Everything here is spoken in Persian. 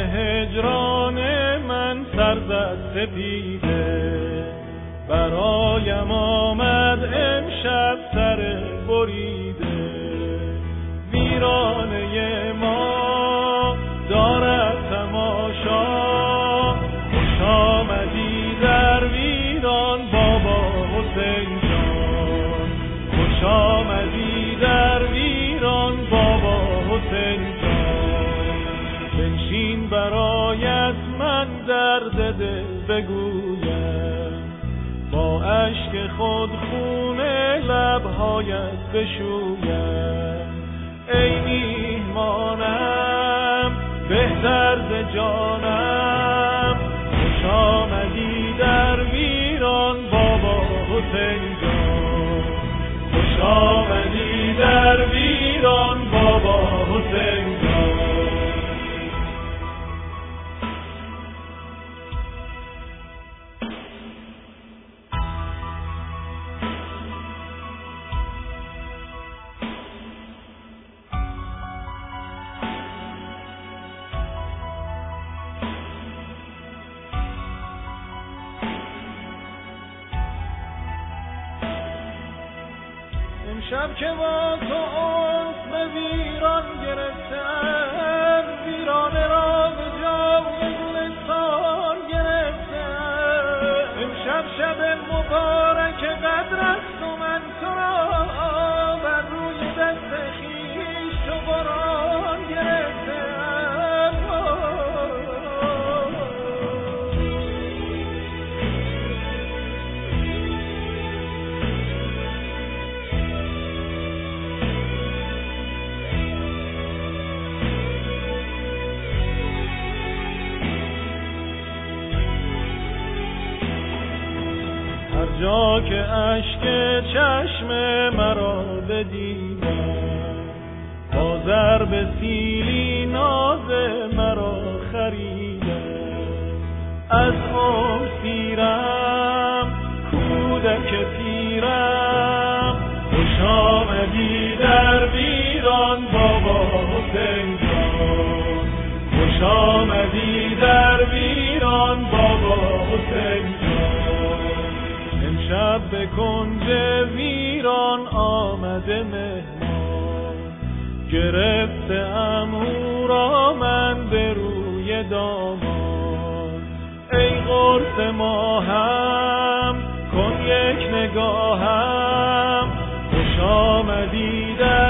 هجران من سر زد سپیده، برایم آمد امشب سر بریده. ویرانه ما دارد تماشا، خوش آمدی در ویران بابا حسین جان، خوش آمدی در ویران بابا حسین جان. بنشین برایت من درد دل بگویم، با اشک خود خون لبهایت بشویم. ای میهمانم بهتر ز جانم، خوش آمدی در ویران بابا حسین جان، خوش آمدی در ویران بابا حسین جان. امشب که با تو عزم ویران گرفتم، ویرانه را به جای گلستان گرفتم. امشب شب مبارک قدر است و من تو را بر روی دست خویش چو باران گرفتم. هر جا که اشک چشم مرا بدیدم، با ضرب سیلی ناز مرا خریدم. از عمر سیرم کودک پیرم، خوش آمدی در ویران بابا حسین جان، خوش آمدی در ویران بابا حسین جان. امشب به کنج ویران آمده مهمان، گرفتم او را من به روی دامان. ای قرص ماهم کن یک نگاهم، خوش آمدی در